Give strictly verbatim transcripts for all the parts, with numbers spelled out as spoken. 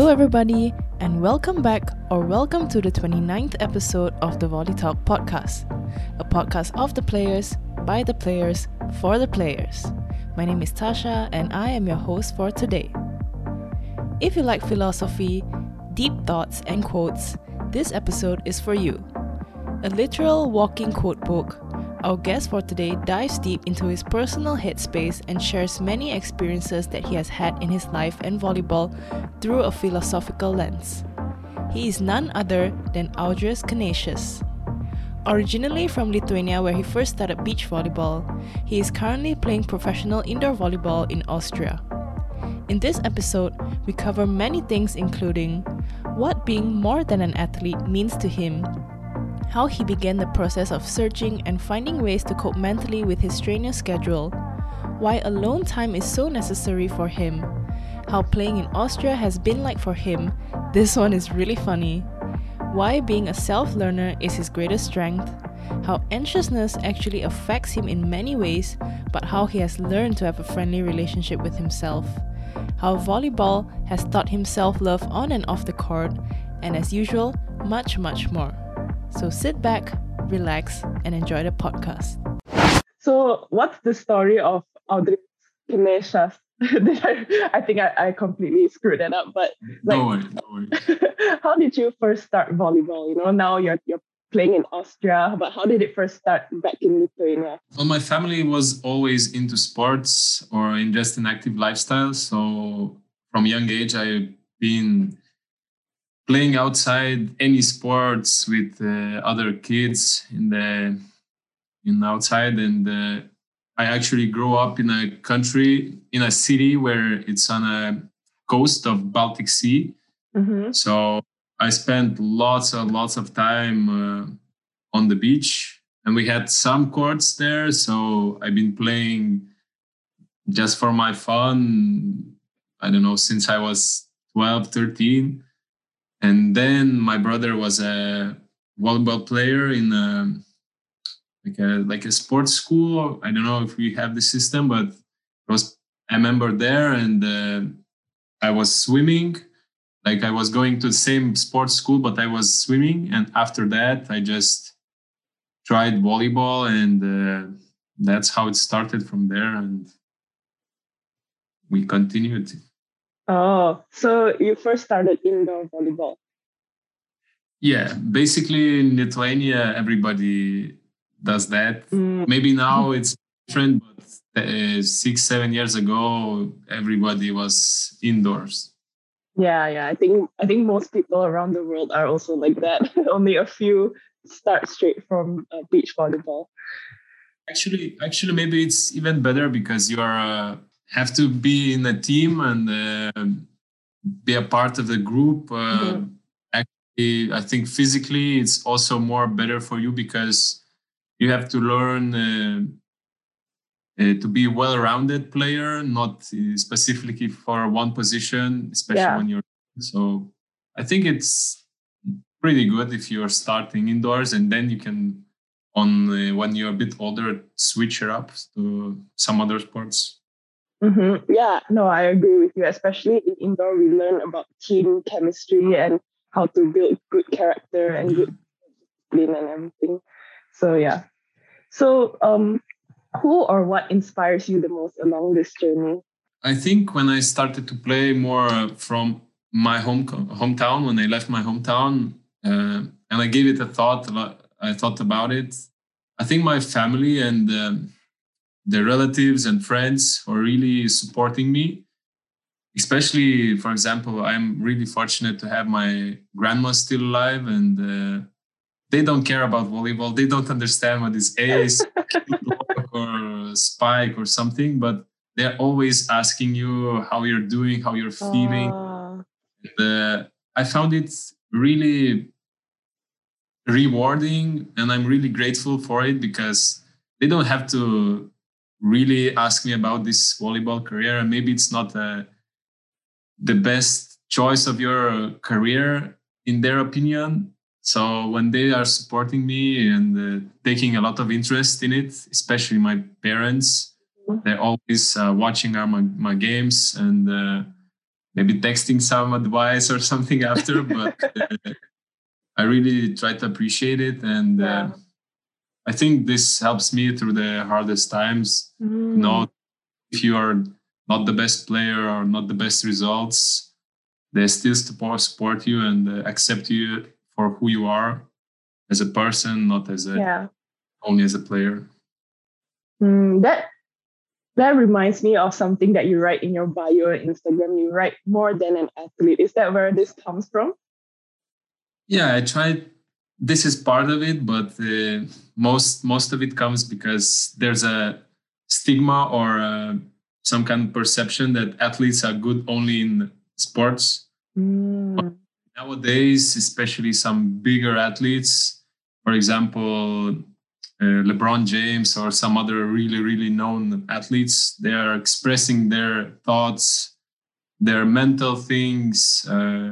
everybody, and welcome back or welcome to the twenty-ninth episode of the Volley Talk podcast, a podcast of the players, by the players, for the players. My name is Tasha, and I am your host for today. If you like philosophy, deep thoughts, and quotes, this episode is for you. A literal walking quote book, our guest for today dives deep into his personal headspace and shares many experiences that he has had in his life and volleyball through a philosophical lens. He is none other than Audrius Kanasius. Originally from Lithuania, where he first started beach volleyball, he is currently playing professional indoor volleyball in Austria. In this episode, we cover many things including what being more than an athlete means to him, how he began the process of searching and finding ways to cope mentally with his strenuous schedule, why alone time is so necessary for him, how playing in Austria has been like for him, this one is really funny, why being a self-learner is his greatest strength, how anxiousness actually affects him in many ways, but how he has learned to have a friendly relationship with himself, how volleyball has taught him self-love on and off the court, and as usual, much, much more. So sit back, relax, and enjoy the podcast. So, what's the story of Audrius Kanasius? I, I think I, I completely screwed that up, but like, no worry, no worry. How did you first start volleyball? You know, now you're you're playing in Austria, but how did it first start back in Lithuania? Well, my family was always into sports or in just an active lifestyle. So from a young age, I've been playing outside any sports with uh, other kids in the in outside, and uh, I actually grew up in a country, in a city where it's on a coast of Baltic Sea. Mm-hmm. So I spent lots and lots of time uh, on the beach, and we had some courts there. So I've been playing just for my fun, I don't know, since I was twelve, thirteen. And then my brother was a volleyball player in a, like a like a sports school. I don't know if we have the system, but it was a member there, and uh, I was swimming. Like I was going to the same sports school, but I was swimming. And after that, I just tried volleyball, and uh, that's how it started from there. And we continued. Oh, so you first started indoor volleyball? Yeah, basically in Lithuania, everybody does that. Mm. Maybe now it's different, but uh, six, seven years ago, everybody was indoors. Yeah, yeah. I think I think most people around the world are also like that. Only a few start straight from uh, beach volleyball. Actually, actually, maybe it's even better because you are uh, have to be in a team and uh, be a part of the group. Uh, mm-hmm. Actually, I think physically it's also more better for you because you have to learn uh, uh, to be a well-rounded player, not uh, specifically for one position, especially Yeah. when you're. So I think it's pretty good if you're starting indoors, and then you can, on uh, when you're a bit older, switch it up to some other sports. Mm-hmm. Yeah, no, I agree with you. Especially in indoor, we learn about team chemistry and how to build good character and good discipline and everything. So yeah. So um, who or what inspires you the most along this journey? I think when I started to play more from my home hometown, when I left my hometown, uh, and I gave it a thought, I thought about it. I think my family and um, the relatives and friends are really supporting me. Especially, for example, I'm really fortunate to have my grandma still alive, and uh, they don't care about volleyball. They don't understand what is ace or spike or something, but they're always asking you how you're doing, how you're feeling. Uh... And, uh, I found it really rewarding, and I'm really grateful for it because they don't have to really ask me about this volleyball career, and maybe it's not a the best choice of your career in their opinion. So when they are supporting me and uh, taking a lot of interest in it, especially my parents, they're always uh, watching our, my, my games, and uh, maybe texting some advice or something after, but uh, I really try to appreciate it. And Yeah. uh, I think this helps me through the hardest times. Mm. You know, if you are not the best player or not the best results, they still support, support you and uh, accept you for who you are as a person, not as a Yeah. only as a player. Mm, that that reminds me of something that you write in your bio on Instagram. You write more than an athlete. Is that where this comes from? Yeah, I tried. This is part of it, but uh, most most of it comes because there's a stigma or uh, some kind of perception that athletes are good only in sports. Mm. Nowadays, especially some bigger athletes, for example, uh, LeBron James or some other really really known athletes, they are expressing their thoughts, their mental things, uh,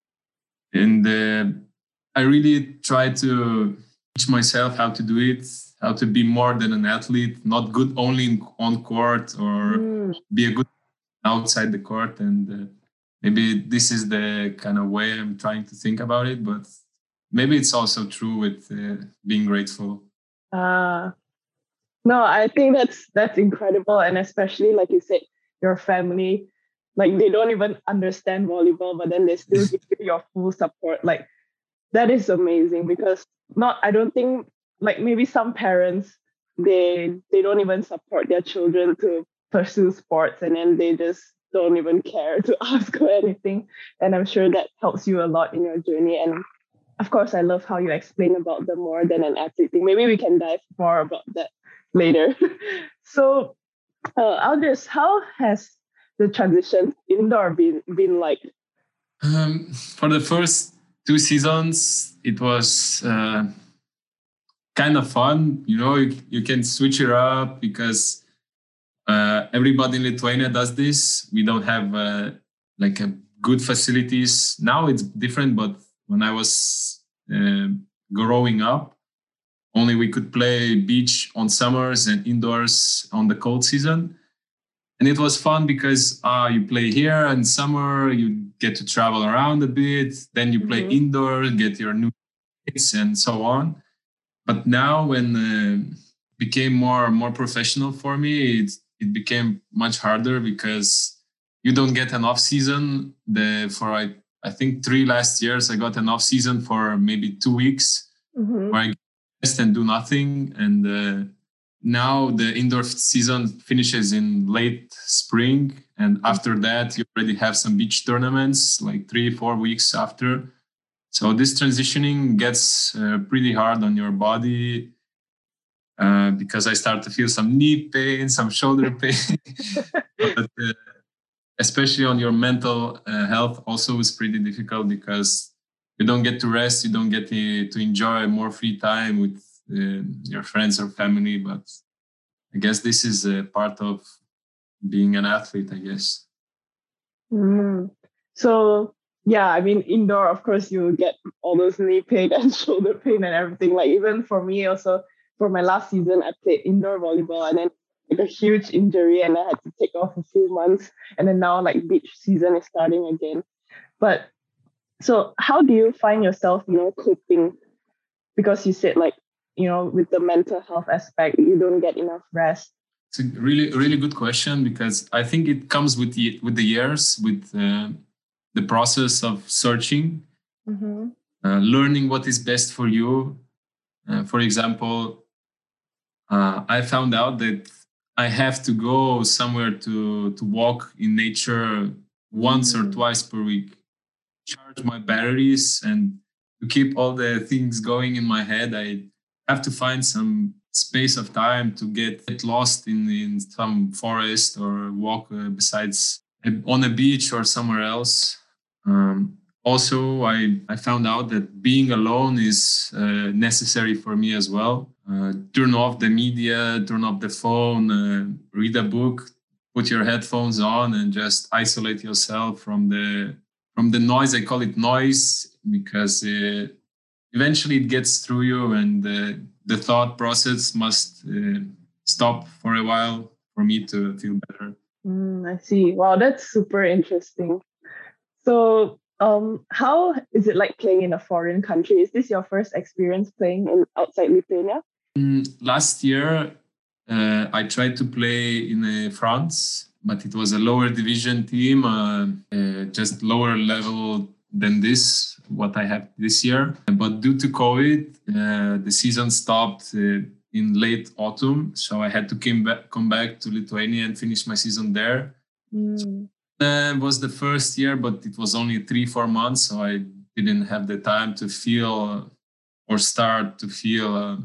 and uh, I really try to teach myself how to do it, how to be more than an athlete, not good only in, on court or Mm. be a good outside the court. And uh, maybe this is the kind of way I'm trying to think about it, but maybe it's also true with uh, being grateful. Uh, no, I think that's that's incredible, and especially like you said, your family, like they don't even understand volleyball, but then they still give you your full support. Like that is amazing because not I don't think like maybe some parents they they don't even support their children to pursue sports and then they just don't even care to ask or anything. And I'm sure that helps you a lot in your journey. And of course, I love how you explain about the more than an athlete thing. Maybe we can dive more about that later. So, uh, Aldous, how has the transition indoor been been like? Um, for the first two seasons, it was uh, kind of fun. You know, you, you can switch it up because uh, everybody in Lithuania does this. We don't have uh, like a good facilities. Now it's different, but when I was uh, growing up, only we could play beach on summers and indoors on the cold season. And it was fun because uh, you play here in summer, you get to travel around a bit, then you play mm-hmm. indoor, get your new kits and so on. But now when uh, became more more professional for me, it, it became much harder because you don't get an off season. The for I, I think three last years, I got an off season for maybe two weeks mm-hmm. where I rest and do nothing. And uh, now the indoor season finishes in late spring. And after that, you already have some beach tournaments like three, four weeks after. So this transitioning gets uh, pretty hard on your body uh, because I start to feel some knee pain, some shoulder pain. But uh, especially on your mental uh, health also is pretty difficult because you don't get to rest, you don't get to, to enjoy more free time with uh, your friends or family. But I guess this is a part of being an athlete, I guess. Mm. So, yeah, I mean, indoor, of course, you get all those knee pain and shoulder pain and everything. Like, even for me, also, for my last season, I played indoor volleyball and then like a huge injury and I had to take off a few months. And then now, like, beach season is starting again. But so, how do you find yourself, you know, coping? Because you said, like, you know, with the mental health aspect, you don't get enough rest. It's a really, really good question because I think it comes with the with the years, with uh, the process of searching, mm-hmm. uh, learning what is best for you. Uh, for example, uh, I found out that I have to go somewhere to to walk in nature once mm-hmm. or twice per week, charge my batteries, and to keep all the things going in my head, I have to find some space of time to get lost in, in some forest or walk uh, besides on a beach or somewhere else. Um, also, I, I found out that being alone is uh, necessary for me as well. Uh, turn off the media, turn off the phone, uh, read a book, put your headphones on and just isolate yourself from the from the noise. I call it noise because uh, eventually it gets through you and uh, the thought process must uh, stop for a while for me to feel better. Mm, I see. Wow, that's super interesting. So, um, how is it like playing in a foreign country? Is this your first experience playing in outside Lithuania? Mm, last year, uh, I tried to play in uh, France, but it was a lower division team, uh, uh, just lower level than this, what I have this year. But due to COVID, uh, the season stopped uh, in late autumn, so I had to come back, come back to Lithuania and finish my season there. Mm. Uh, it was the first year, but it was only three, four months, so I didn't have the time to feel or start to feel uh,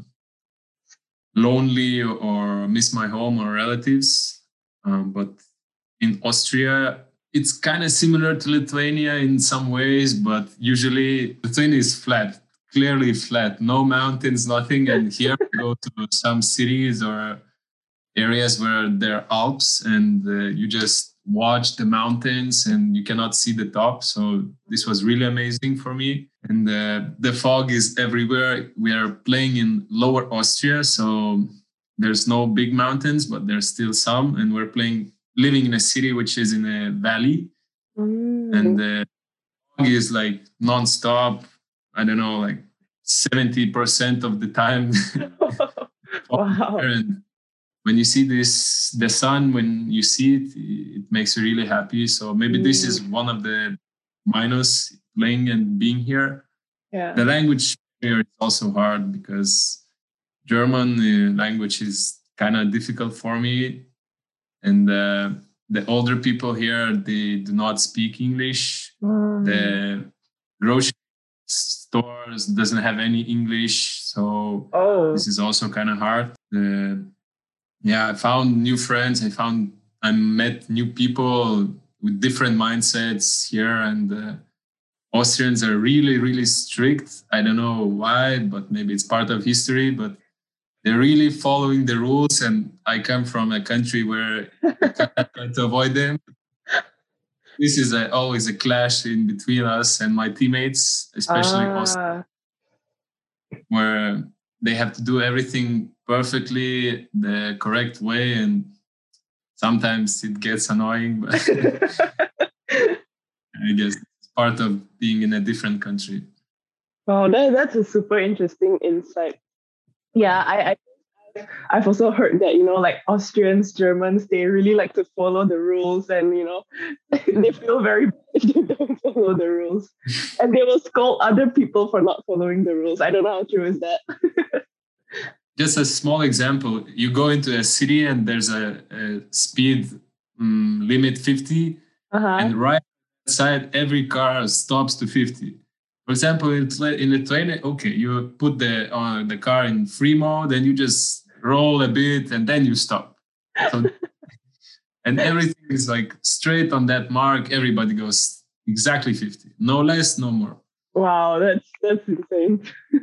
lonely or miss my home or relatives. Um, but in Austria, it's kind of similar to Lithuania in some ways, but usually Lithuania is flat, clearly flat, no mountains, nothing. And here we go to some cities or areas where there are Alps, and uh, you just watch the mountains and you cannot see the top. So this was really amazing for me. And uh, the fog is everywhere. We are playing in Lower Austria, so there's no big mountains, but there's still some. And we're playing, living in a city which is in a valley, Mm. and the fog is like nonstop. I don't know, like seventy percent of the time. Wow. And when you see this, the sun, when you see it, it makes you really happy. So maybe mm. this is one of the minus playing and being here. Yeah. The language here is also hard because German uh, language is kind of difficult for me. And uh, the older people here, they do not speak English. Mm. The grocery stores doesn't have any English. So oh. This is also kind of hard. The Yeah, I found new friends. I found I met new people with different mindsets here, and uh, Austrians are really, really strict. I don't know why, but maybe it's part of history. But they're really following the rules, and I come from a country where I try to avoid them. This is a, always a clash in between us and my teammates, especially ah. Austrians, where they have to do everything perfectly the correct way, and sometimes it gets annoying, but I guess it's part of being in a different country. Wow, that, that's a super interesting insight. Yeah, I, I I've also heard that, you know, like Austrians, Germans, they really like to follow the rules, and, you know, they feel very bad if they don't follow the rules. And they will scold other people for not following the rules. I don't know how true is that. Just a small example, you go into a city and there's a, a speed um, limit fifty, uh-huh. and right outside every car stops to fifty. For example, in, in Lithuania, okay, you put the uh, the car in free mode and you just roll a bit and then you stop. So, and everything is like straight on that mark. Everybody goes exactly fifty, no less, no more. Wow, that's that's insane.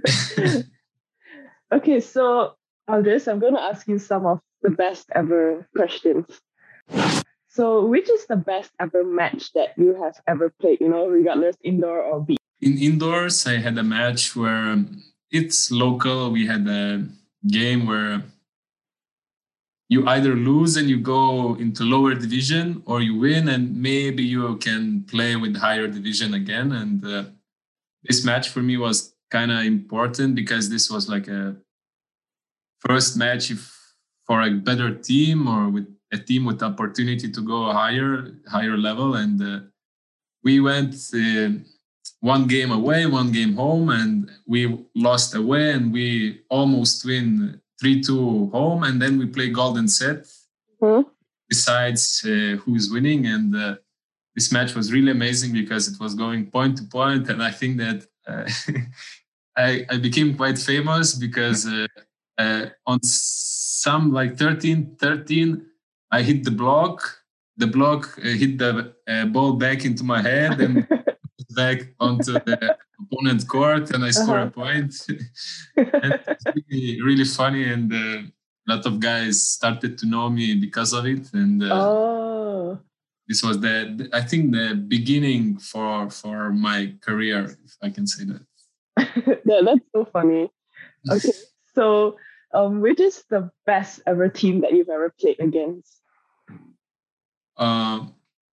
Okay, so Aldris, I'm going to ask you some of the best ever questions. So, which is the best ever match that you have ever played, you know, regardless indoor or beach? In indoors, I had a match where it's local. We had a game where you either lose and you go into lower division, or you win and maybe you can play with higher division again. And uh, this match for me was kind of important because this was like a first match if, for a better team or with a team with opportunity to go higher, higher level. And uh, we went uh, one game away, one game home, and we lost away and we almost win three two home. And then we play golden set mm-hmm. besides uh, who's winning. And uh, this match was really amazing because it was going point to point. And I think that uh, I, I became quite famous because uh, uh, on some like thirteen thirteen, I hit the block. The block uh, hit the uh, ball back into my head and back onto the opponent court, and I score uh-huh. a point. And it's really, really funny, and uh, a lot of guys started to know me because of it. And uh, oh. this was the, I think, the beginning for for my career, if I can say that. Yeah, that's so funny. Okay, so um, which is the best ever team that you've ever played against? Uh,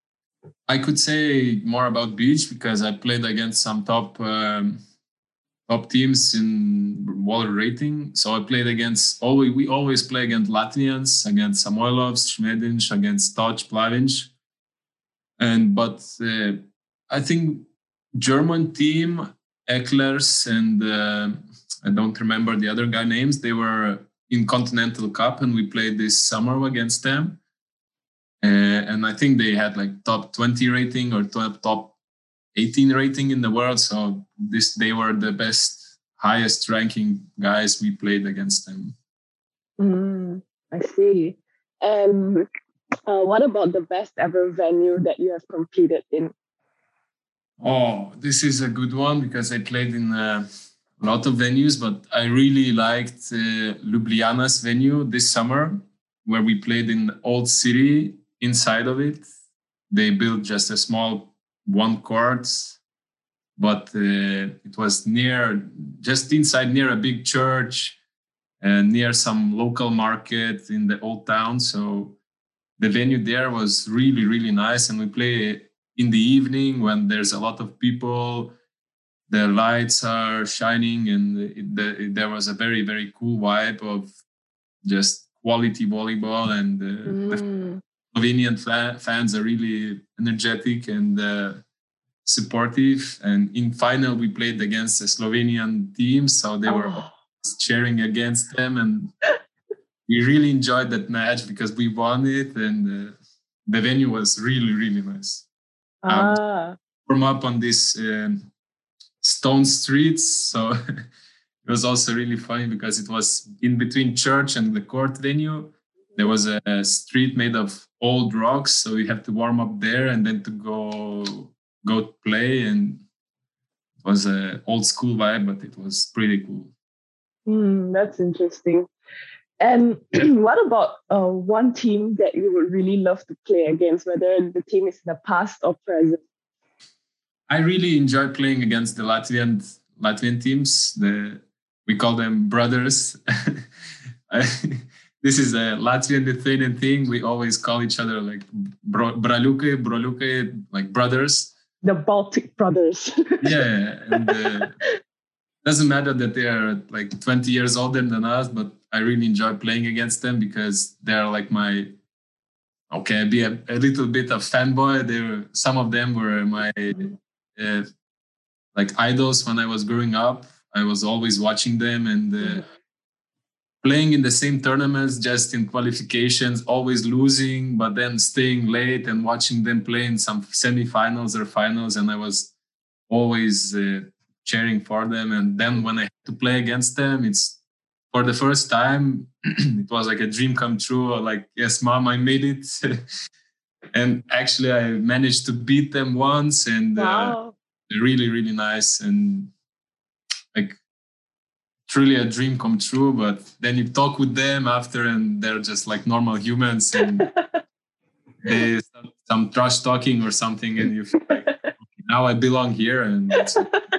I could say more about beach because I played against some top um, top teams in water rating. So I played against always we always play against Latvians, against Samoilovs, Šmētiņš, against Toch Plaviņš. And but uh, I think German team, Ecklers and uh, I don't remember the other guy names. They were in Continental Cup and we played this summer against them. Uh, and I think they had like top twenty rating or top top eighteen rating in the world. So this they were the best, highest ranking guys. We played against them. Mm, I see. And uh, what about the best ever venue that you have competed in? Oh, this is a good one because I played in uh, a lot of venues, but I really liked uh, Ljubljana's venue this summer, where we played in Old City. Inside of it, they built just a small one court, but uh, it was near, just inside near a big church and near some local market in the old town. So the venue there was really, really nice. And we play in the evening when there's a lot of people, the lights are shining, and it, the, it, there was a very, very cool vibe of just quality volleyball. And uh, mm. the Slovenian fa- fans are really energetic and uh, supportive. And in final, we played against a Slovenian team, so they oh. were cheering against them. And we really enjoyed that match because we won it, and uh, the venue was really, really nice. Ah. Um, from up on this um, stone streets, so it was also really funny because it was in between church and the court venue. There was a, a street made of old rocks, so we have to warm up there and then to go go play. And it was an old school vibe, but it was pretty cool. Mm, that's interesting. And what about uh, one team that you would really love to play against, whether the team is in the past or present? I really enjoy playing against the Latvian Latvian teams. The we call them brothers. I, This is a Latvian-Lithuanian thing. We always call each other like bro, braliukai, broliukai, like brothers. The Baltic brothers. Yeah. And uh, doesn't matter that they are like twenty years older than us, but I really enjoy playing against them because they're like my, okay, be a, a little bit of fanboy. They were, some of them were my uh, like idols when I was growing up. I was always watching them and uh, mm-hmm. playing in the same tournaments, just in qualifications, always losing, but then staying late and watching them play in some semifinals or finals. And I was always uh, cheering for them. And then when I had to play against them, it's for the first time, it was like a dream come true. Like, yes, mom, I made it. And actually I managed to beat them once, and wow. uh, really, really nice. And like, truly a dream come true. But then you talk with them after and they're just like normal humans, and they start some trash talking or something, and you feel like, okay, now I belong here. And that's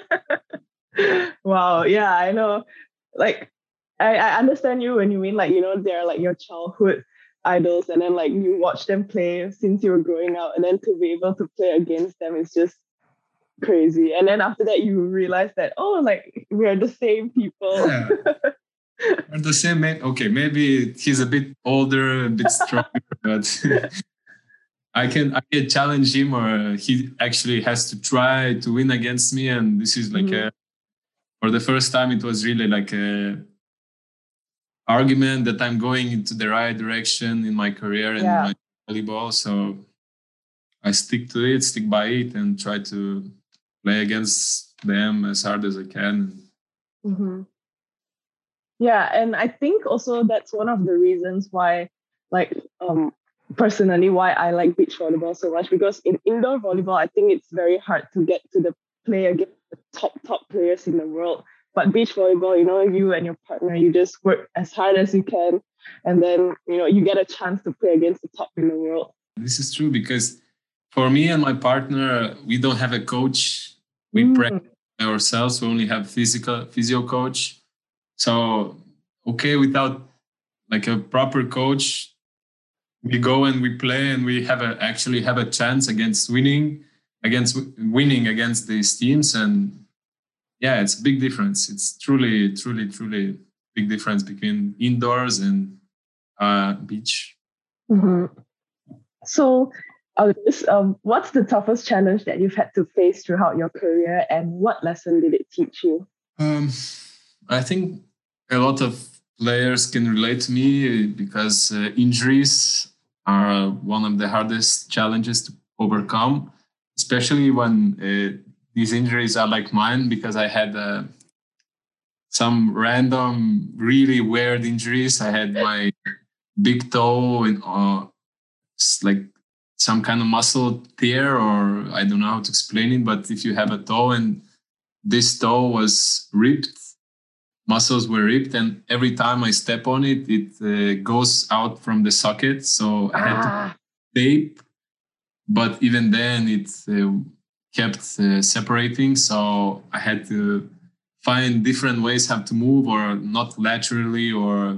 it. Wow. Yeah, I know. Like, I, I understand you when you mean like, you know, they're like your childhood idols, and then like you watch them play since you were growing up, and then to be able to play against them is just crazy. And then after that you realize that, oh, like we're the same people. Yeah. We're the same. Okay, maybe he's a bit older, a bit stronger, but I can I can challenge him, or he actually has to try to win against me. And this is like mm-hmm. a for the first time it was really like a argument that I'm going into the right direction in my career and yeah. my volleyball. So I stick to it, stick by it, and try to play against them as hard as I can. Mm-hmm. Yeah, and I think also that's one of the reasons why, like, um, personally, why I like beach volleyball so much, because in indoor volleyball, I think it's very hard to get to the play against the top, top players in the world. But beach volleyball, you know, you and your partner, you just work as hard as you can. And then, you know, you get a chance to play against the top in the world. This is true because for me and my partner, we don't have a coach. We mm. practice ourselves. We only have physical physio coach. So, okay, without like a proper coach, we go and we play and we have a actually have a chance against winning against winning against these teams. And yeah, it's a big difference. It's truly, truly, truly big difference between indoors and uh, beach. Mm-hmm. So, uh, this, um, what's the toughest challenge that you've had to face throughout your career, and what lesson did it teach you? Um, I think a lot of players can relate to me because uh, injuries are one of the hardest challenges to overcome, especially when uh, these injuries are like mine, because I had uh, some random, really weird injuries. I had my big toe and uh, like some kind of muscle tear, or I don't know how to explain it, but if you have a toe and this toe was ripped, muscles were ripped, and every time I step on it, it uh, goes out from the socket. So I had Ah. to tape, but even then it uh, kept uh, separating. So I had to find different ways how to move, or not laterally, or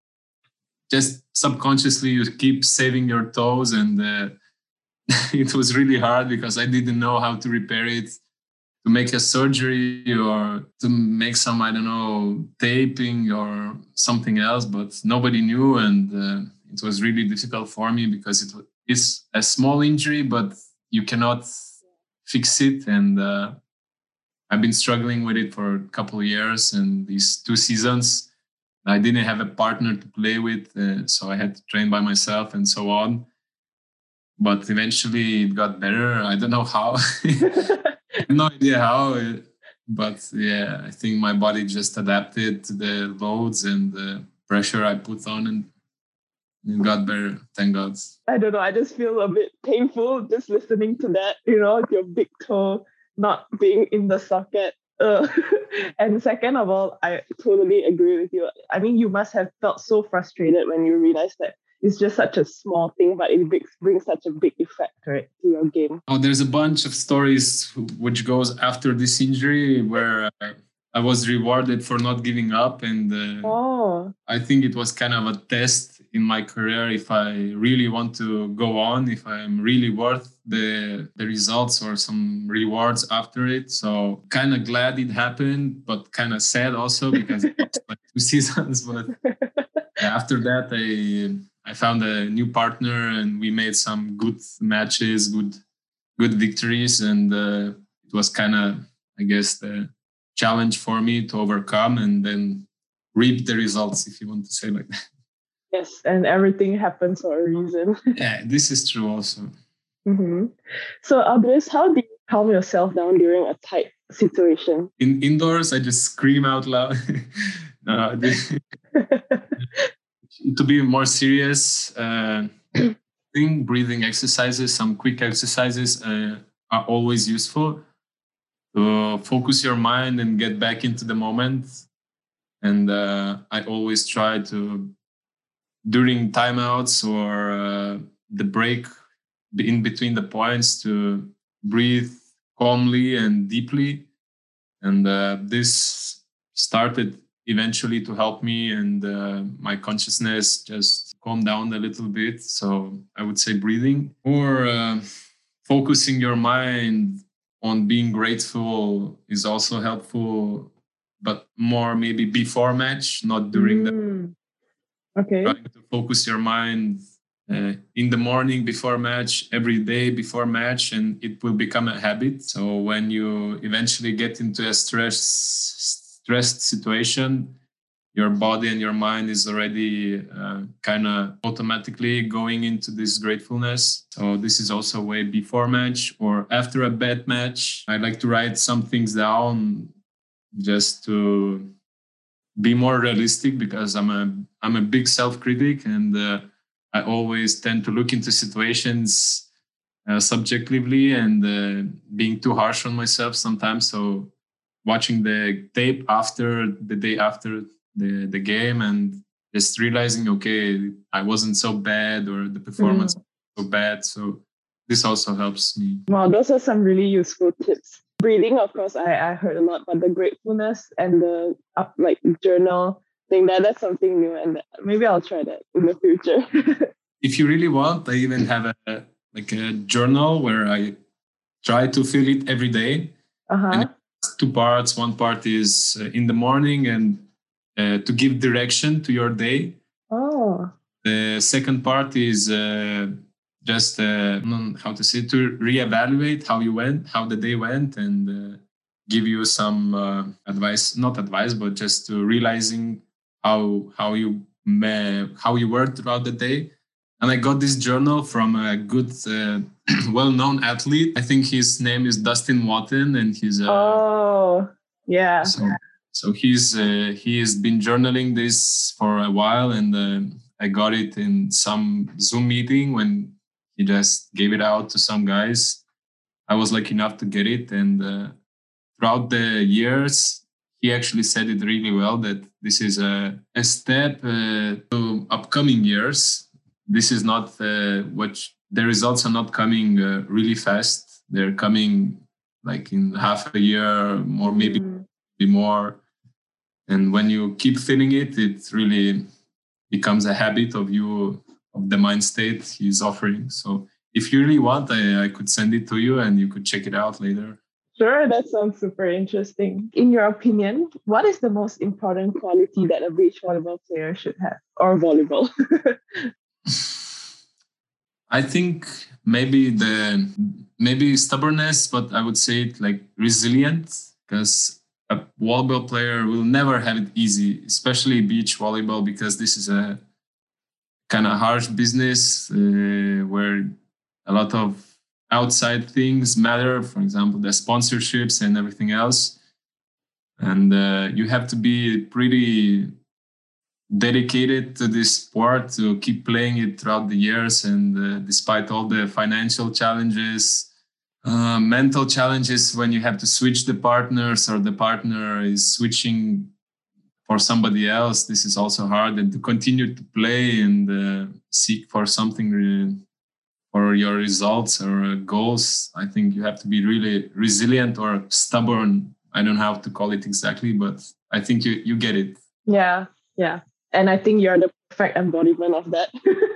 just subconsciously you keep saving your toes. And uh, it was really hard because I didn't know how to repair it, to make a surgery or to make some, I don't know, taping or something else, but nobody knew. And uh, it was really difficult for me because it is a small injury, but you cannot fix it. And uh, I've been struggling with it for a couple of years, and these two seasons, I didn't have a partner to play with, uh, so I had to train by myself and so on. But eventually it got better. I don't know how. I have no idea how. But yeah, I think my body just adapted to the loads and the pressure I put on, and it got better. Thank God. I don't know. I just feel a bit painful just listening to that, you know, your big toe not being in the socket. Uh, and second of all, I totally agree with you. I mean, you must have felt so frustrated when you realized that it's just such a small thing, but it brings, brings such a big effect, right, to your game. Oh, there's a bunch of stories which goes after this injury where uh, I was rewarded for not giving up. And uh, oh. I think it was kind of a test in my career if I really want to go on, if I'm really worth the the results or some rewards after it. So kind of glad it happened, but kind of sad also because it was like two seasons. But after that, I I found a new partner and we made some good matches, good good victories, and uh, it was kind of, I guess, the challenge for me to overcome and then reap the results, if you want to say like that. Yes, and everything happens for a reason. Yeah, this is true also. Mm-hmm. So, Andres, how do you calm yourself down during a tight situation? In indoors, I just scream out loud. No, this, to be more serious, uh, I think breathing exercises, some quick exercises uh, are always useful to focus your mind and get back into the moment. And uh, I always try to, during timeouts or uh, the break in between the points, to breathe calmly and deeply. And uh, this started eventually to help me, and uh, my consciousness just calmed down a little bit. So I would say breathing or uh, focusing your mind on being grateful is also helpful, but more maybe before match, not during mm. the. Okay. Trying to focus your mind uh, in the morning before match, every day before match, and it will become a habit. So when you eventually get into a stress stressed situation, your body and your mind is already uh, kind of automatically going into this gratefulness. So this is also a way before match or after a bad match. I like to write some things down just to be more realistic, because I'm a I'm a big self-critic, and uh, I always tend to look into situations uh, subjectively and uh, being too harsh on myself sometimes. So watching the tape after the day after the, the game and just realizing, okay, I wasn't so bad, or the performance mm. was so bad. So this also helps me. Wow, those are some really useful tips. Breathing, of course, I, I heard a lot, but the gratefulness and the up, like journal thing, that that's something new, and maybe I'll try that in the future. if you really want, I even have a like a journal where I try to fill it every day. Uh-huh. And it's two parts. One part is uh, in the morning and uh, to give direction to your day. Oh. The second part is uh, just uh, how to say to reevaluate how you went, how the day went, and uh, give you some uh, advice. Not advice, but just to realizing how how you may, how you were throughout the day. And I got this journal from a good, uh, well-known athlete. I think his name is Dustin Watson, and he's uh, oh yeah. So, so he's uh, he has been journaling this for a while, and uh, I got it in some Zoom meeting when he just gave it out to some guys. I was lucky enough to get it, and uh, throughout the years, he actually said it really well that this is a, a step uh, to upcoming years. This is not uh, what the results are not coming uh, really fast. They're coming like in half a year or maybe Mm. more. And when you keep feeling it, it really becomes a habit of you, of the mind state he's offering. So if you really want, I, I could send it to you and you could check it out later. Sure, that sounds super interesting. In your opinion, what is the most important quality that a beach volleyball player should have, or volleyball? I think maybe the maybe stubbornness, but I would say it like resilient, because a volleyball player will never have it easy, especially beach volleyball, because this is a kind of harsh business uh, where a lot of outside things matter. For example, the sponsorships and everything else, and uh, you have to be pretty dedicated to this sport to keep playing it throughout the years, and uh, despite all the financial challenges, uh, mental challenges when you have to switch the partners or the partner is switching for somebody else, this is also hard. And to continue to play and uh, seek for something re- for your results or uh, goals, I think you have to be really resilient or stubborn. I don't know how to call it exactly, but I think you, you get it. Yeah, yeah. And I think you're the perfect embodiment of that.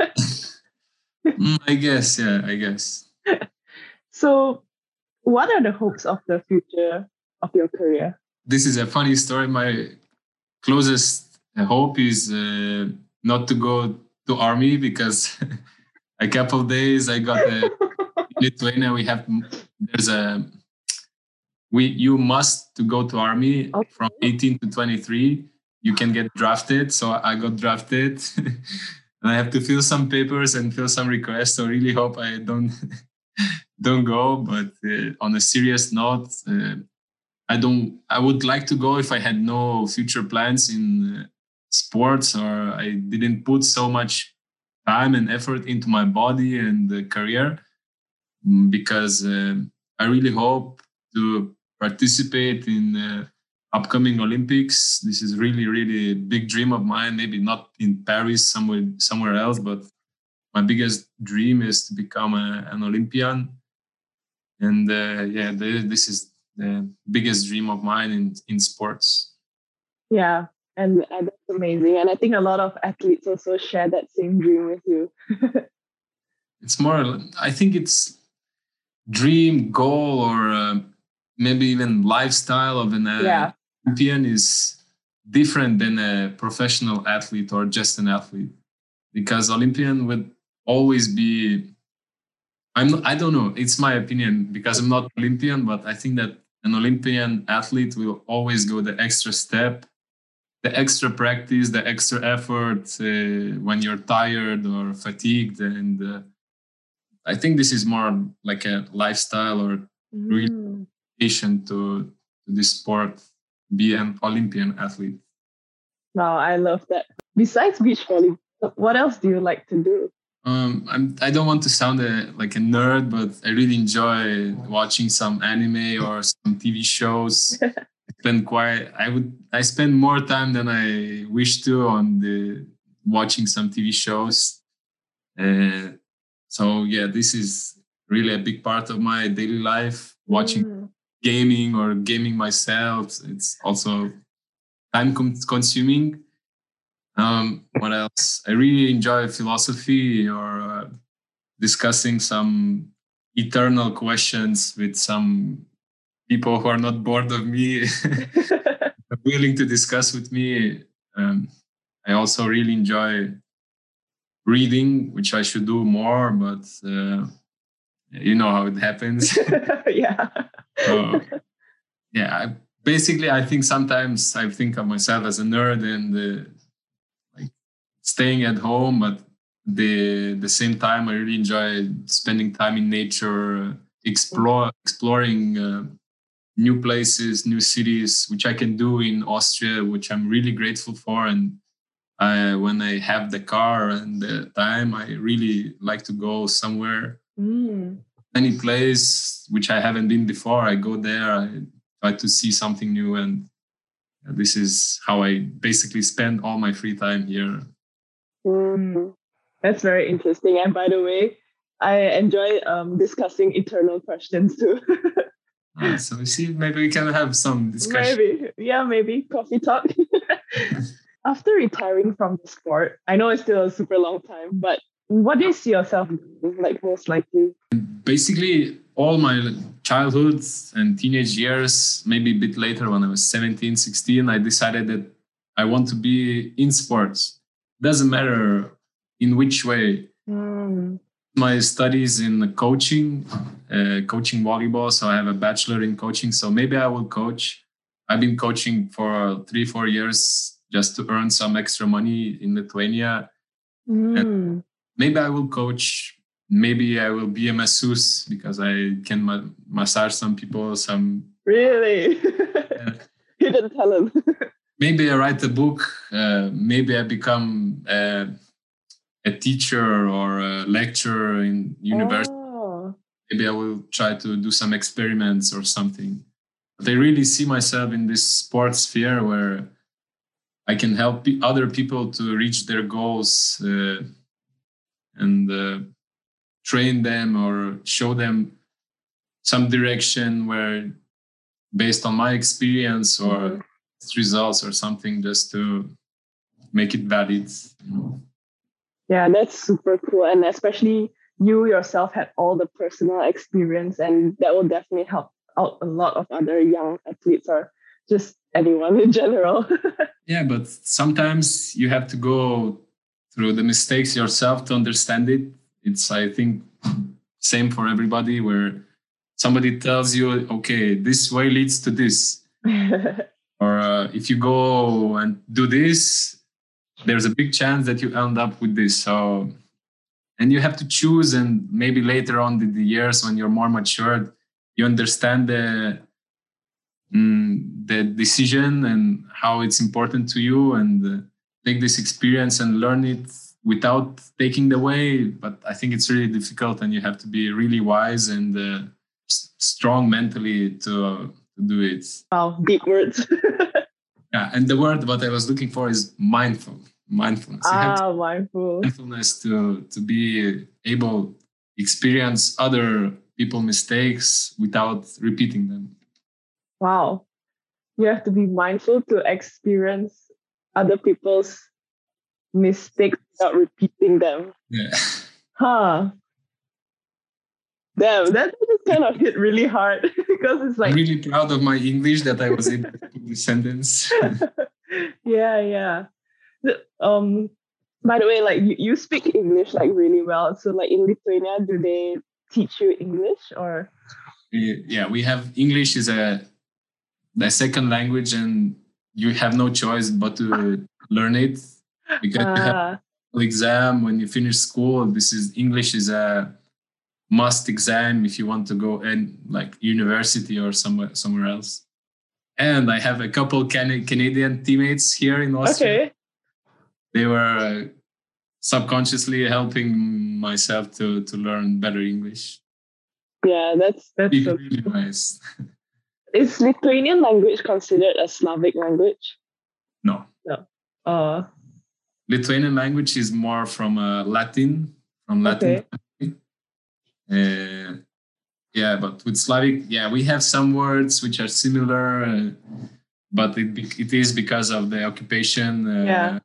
mm, I guess, yeah, I guess. So, what are the hopes of the future of your career? This is a funny story. My closest hope is uh, not to go to army, because a couple of days I got a in Lithuania. We have there's a we you must to go to army Okay. From eighteen to twenty-three. You can get drafted. So I got drafted and I have to fill some papers and fill some requests. So really hope I don't don't go. But uh, on a serious note, uh, I don't. I would like to go if I had no future plans in uh, sports, or I didn't put so much time and effort into my body and the career, because uh, I really hope to participate in uh, upcoming Olympics. This is really, really a big dream of mine. Maybe not in Paris, somewhere somewhere else, but my biggest dream is to become a, an Olympian. And uh, yeah, the, this is the biggest dream of mine in, in sports. Yeah, and, and that's amazing. And I think a lot of athletes also share that same dream with you. It's more, I think it's dream, goal, or uh, maybe even lifestyle of an uh, Yeah. Olympian is different than a professional athlete or just an athlete, because Olympian would always be. I'm. Not, I don't know. It's my opinion, because I'm not Olympian, but I think that an Olympian athlete will always go the extra step, the extra practice, the extra effort uh, when you're tired or fatigued, and uh, I think this is more like a lifestyle or Mm. relation to, to this sport. Be an Olympian athlete. Wow, I love that. Besides beach volleyball, what else do you like to do? Um, I'm, I don't want to sound a, like a nerd, but I really enjoy watching some anime or some T V shows. I spend quite. I would. I spend more time than I wish to on the watching some T V shows. Uh, so yeah, this is really a big part of my daily life. Watching Mm. gaming or gaming myself. It's also time consuming. Um, what else? I really enjoy philosophy or uh, discussing some eternal questions with some people who are not bored of me, willing to discuss with me. Um, I also really enjoy reading, which I should do more, but uh, you know how it happens. Yeah. So, yeah, I, basically, I think sometimes I think of myself as a nerd and uh, like staying at home, but the the same time, I really enjoy spending time in nature, explore exploring uh, new places, new cities, which I can do in Austria, which I'm really grateful for. And I, when I have the car and the time, I really like to go somewhere, Mm. any place which I haven't been before. I go there, I try to see something new, and this is how I basically spend all my free time here. Mm. That's very interesting. And by the way, I enjoy um, discussing eternal questions too. Ah, so we see, maybe we can have some discussion. Maybe, yeah, maybe coffee talk. After retiring from the sport, I know it's still a super long time, but what do you see yourself doing, like most likely? Basically, all my childhood and teenage years, maybe a bit later when I was seventeen, sixteen, I decided that I want to be in sports. Doesn't matter in which way. Mm. My studies in coaching, uh, coaching volleyball. So I have a bachelor in coaching. So maybe I will coach. I've been coaching for three, four years just to earn some extra money in Lithuania. Mm. And maybe I will coach. Maybe I will be a masseuse because I can ma- massage some people. Some Really? uh, Hidden talent. Maybe I write a book. Uh, maybe I become uh, a teacher or a lecturer in university. Oh. Maybe I will try to do some experiments or something. But I really see myself in this sports sphere where I can help other people to reach their goals uh, and uh, train them or show them some direction where, based on my experience or mm-hmm. results or something, just to make it valid. You know? Yeah, that's super cool. And especially you yourself had all the personal experience, and that will definitely help out a lot of other young athletes or just anyone in general. Yeah, but sometimes you have to go through the mistakes yourself to understand it. It's, I think, same for everybody, where somebody tells you, okay, this way leads to this. Or uh, if you go and do this, there's a big chance that you end up with this. So, and you have to choose, and maybe later on in the years when you're more matured, you understand the mm, the decision and how it's important to you, and uh, take this experience and learn it without taking it away. But I think it's really difficult, and you have to be really wise and uh, s- strong mentally to, uh, to do it. Wow, deep words. Yeah, and the word what I was looking for is mindful. Mindfulness. You have ah, mindful. Mindfulness to to be able to experience other people's mistakes without repeating them. Wow. You have to be mindful to experience other people's mistakes without repeating them. Yeah. Huh. Damn, that just kind of hit really hard because it's like... I'm really proud of my English that I was able to put this sentence. yeah, yeah. Um, by the way, like you, you speak English like really well. So like in Lithuania, do they teach you English or? Yeah, we have English is a the second language, and you have no choice but to learn it because uh, you have an exam when you finish school. This is English is a must exam if you want to go in like university or somewhere somewhere else. And I have a couple Can- Canadian teammates here in Austria. Okay. They were subconsciously helping myself to, to learn better English. Yeah, that's that's really, so really cool. Nice. Is Lithuanian language considered a Slavic language? No. No. Uh, Lithuanian language is more from uh, Latin, from Latin. Okay. Uh, yeah, but with Slavic, yeah, we have some words which are similar, uh, but it it is because of the occupation. Uh, yeah.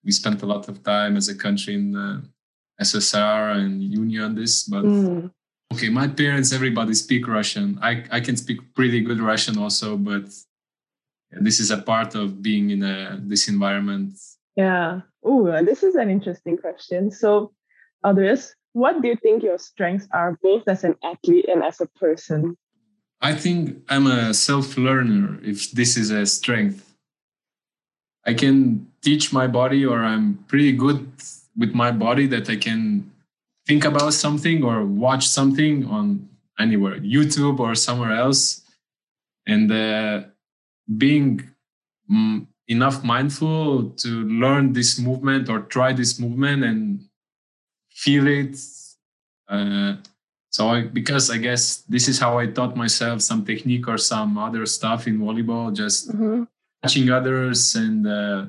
we spent a lot of time as a country in the S S R and Union on this, but Mm. okay, my parents, everybody speak Russian. I, I can speak pretty good Russian also, but this is a part of being in a, this environment. Yeah. Ooh, this is an interesting question. So, Andreas, what do you think your strengths are, both as an athlete and as a person? I think I'm a self-learner, if this is a strength. I can teach my body, or I'm pretty good with my body that I can think about something or watch something on anywhere, YouTube or somewhere else. And uh, being mm, enough mindful to learn this movement or try this movement and feel it. Uh, so I, because I guess this is how I taught myself some technique or some other stuff in volleyball, just mm-hmm. watching others and uh,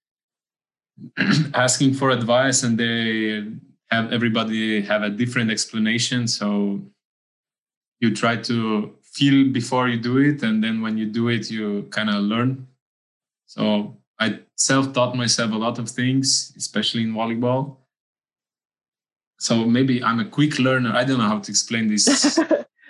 asking for advice, and they have everybody have a different explanation. So you try to feel before you do it, and then when you do it, you kind of learn. So I self-taught myself a lot of things, especially in volleyball. So maybe I'm a quick learner. I don't know how to explain this.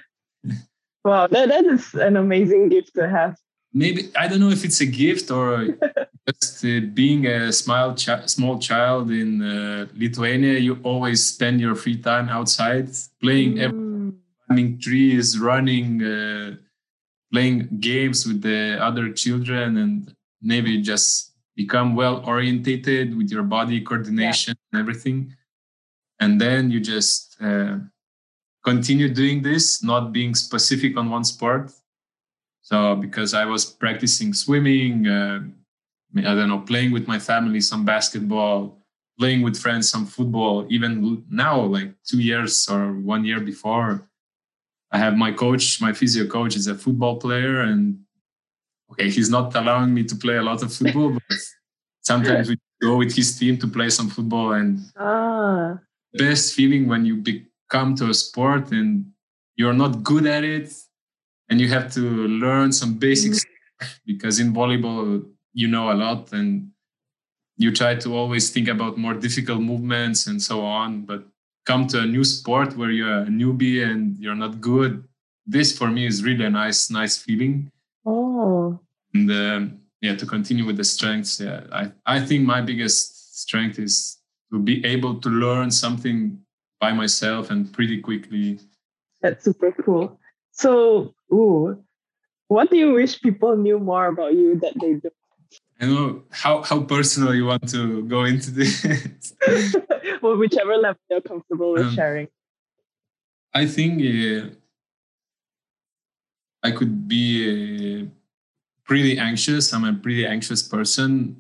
Wow, that, that is an amazing gift to have. Maybe, I don't know if it's a gift or just uh, being a small, chi- small child in uh, Lithuania, you always spend your free time outside playing, mm. every, climbing trees, running, uh, playing games with the other children, and maybe just become well orientated with your body coordination yeah. and everything. And then you just uh, continue doing this, not being specific on one sport. So because I was practicing swimming, uh, I don't know, playing with my family, some basketball, playing with friends, some football. Even now, like two years or one year before, I have my coach, my physio coach is a football player. And okay, he's not allowing me to play a lot of football, but sometimes we go with his team to play some football. And ah. the best feeling when you become to a sport and you're not good at it, and you have to learn some basics, mm-hmm. because in volleyball, you know a lot and you try to always think about more difficult movements and so on. But come to a new sport where you're a newbie and you're not good, this for me is really a nice, nice feeling. Oh. And um, yeah, to continue with the strengths, yeah, I, I think my biggest strength is to be able to learn something by myself and pretty quickly. That's super cool. So, ooh, what do you wish people knew more about you that they don't? I know how, how personal you want to go into this. Well, whichever level you're comfortable with um, sharing. I think uh, I could be uh, pretty anxious. I'm a pretty anxious person.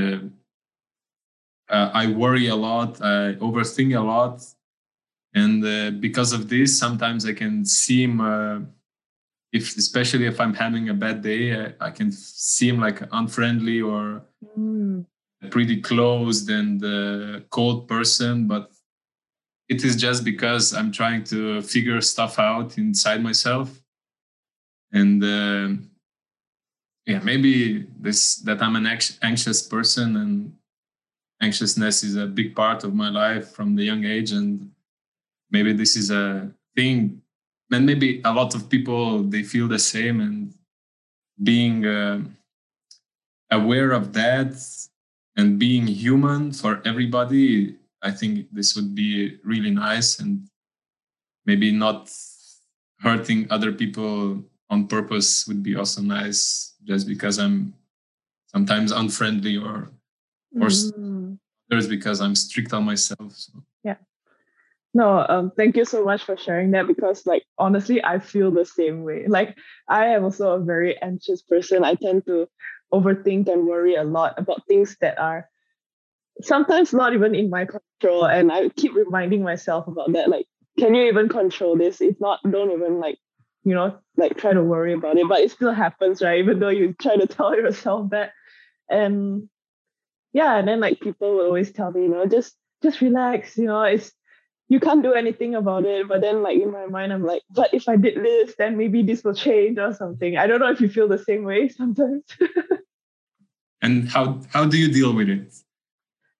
Uh, uh, I worry a lot. I overthink a lot. And uh, because of this, sometimes I can seem... Uh, If, especially if I'm having a bad day, I, I can seem like unfriendly or mm. pretty closed and uh, cold person. But it is just because I'm trying to figure stuff out inside myself. And uh, yeah, maybe this that I'm an anxious person, and anxiousness is a big part of my life from the young age. And maybe this is a thing. And maybe a lot of people, they feel the same, and being uh, aware of that and being human for everybody, I think this would be really nice, and maybe not hurting other people on purpose would be also nice, just because I'm sometimes unfriendly or or mm. others because I'm strict on myself. So. Yeah. No, um, thank you so much for sharing that, because like, honestly, I feel the same way. Like, I am also a very anxious person. I tend to overthink and worry a lot about things that are sometimes not even in my control. And I keep reminding myself about that. Like, can you even control this? If not, don't even like, you know, like try to worry about it. But it still happens, right? Even though you try to tell yourself that. And yeah, and then like people will always tell me, you know, just just relax, you know, it's you can't do anything about it. But then like in my mind, I'm like, but if I did this, then maybe this will change or something. I don't know if you feel the same way sometimes. And how how do you deal with it?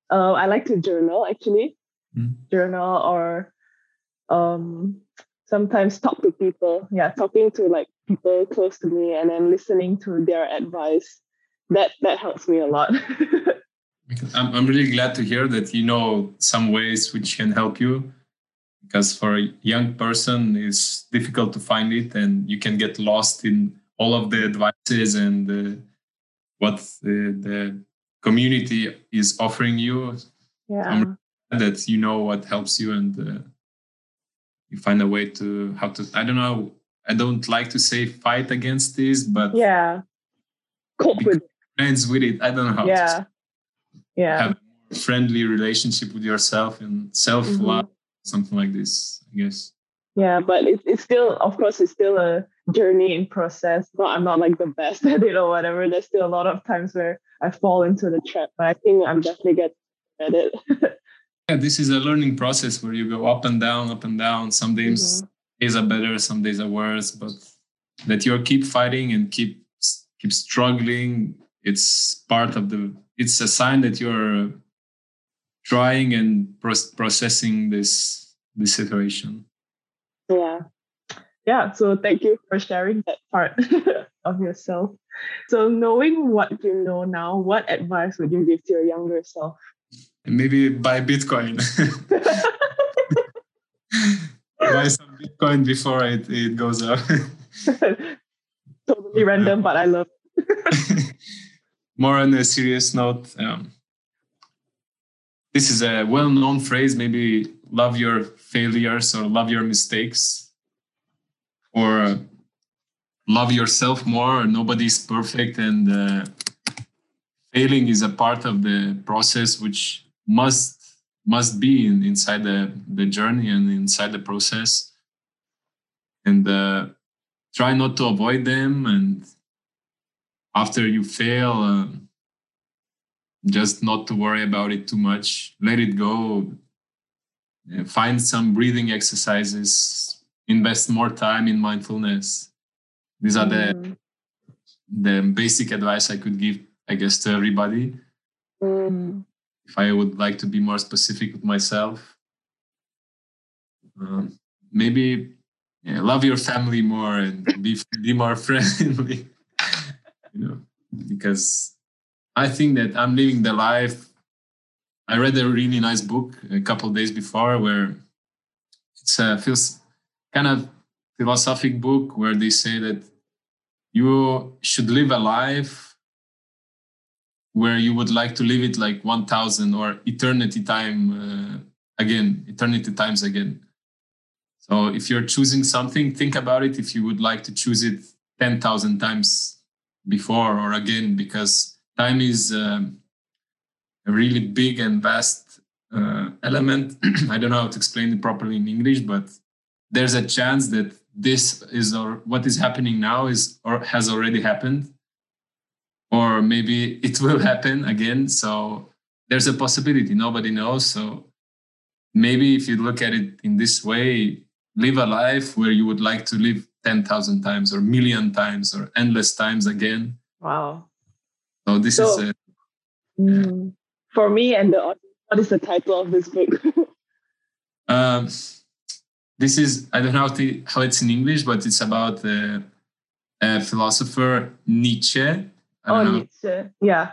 Uh, I like to journal actually, Mm. journal or um, sometimes talk to people. Yeah, talking to like people close to me and then listening to their advice. That that helps me a lot. I'm, I'm really glad to hear that you know some ways which can help you, because for a young person it's difficult to find it and you can get lost in all of the advices and uh, what the, the community is offering you. Yeah. I'm really glad that you know what helps you and uh, you find a way to how to, I don't know, I don't like to say fight against this, but Yeah. Cope with it. friends with it. I don't know how Yeah. to Yeah. have a friendly relationship with yourself and self-love, mm-hmm. something like this, I guess. Yeah, but it's it's still, of course, it's still a journey in process. No, I'm not like the best at it or whatever. There's still a lot of times where I fall into the trap, but I think I'm definitely getting at it. Yeah, this is a learning process where you go up and down, up and down. Some days mm-hmm. days are better, some days are worse, but that you keep fighting and keep keep struggling. It's part of the. It's a sign that you're trying and pro- processing this this situation. Yeah. Yeah. So thank you for sharing that part of yourself. So knowing what you know now, what advice would you give to your younger self? Maybe buy Bitcoin. Buy some Bitcoin before it, it goes up. Totally random, but I love it. More on a serious note, um, this is a well-known phrase, maybe love your failures or love your mistakes, or uh, love yourself more. Nobody's perfect, and uh, failing is a part of the process which must must be in, inside the, the journey and inside the process. And uh, try not to avoid them, and after you fail, uh, just not to worry about it too much. Let it go. Uh, find some breathing exercises. Invest more time in mindfulness. These are the mm. the basic advice I could give, I guess, to everybody. Mm. If I would like to be more specific with myself, um, maybe yeah, love your family more and be be more friendly. You know, because I think that I'm living the life. I read a really nice book a couple of days before where it's a feels kind of philosophic book where they say that you should live a life where you would like to live it like one thousand or eternity time uh, again, eternity times again. So if you're choosing something, think about it if you would like to choose it ten thousand times before or again, because time is um, a really big and vast uh, element. I don't know how to explain it properly in English, but there's a chance that this is or what is happening now is or has already happened, or maybe it will happen again. So there's a possibility. Nobody knows. So maybe if you look at it in this way, live a life where you would like to live ten thousand times or million times or endless times again. Wow. So this so, is a, mm, for me and the audience, what is the title of this book? um, this is, I don't know how, to, how it's in English, but it's about uh, a philosopher, Nietzsche. I oh, know. Nietzsche. Yeah.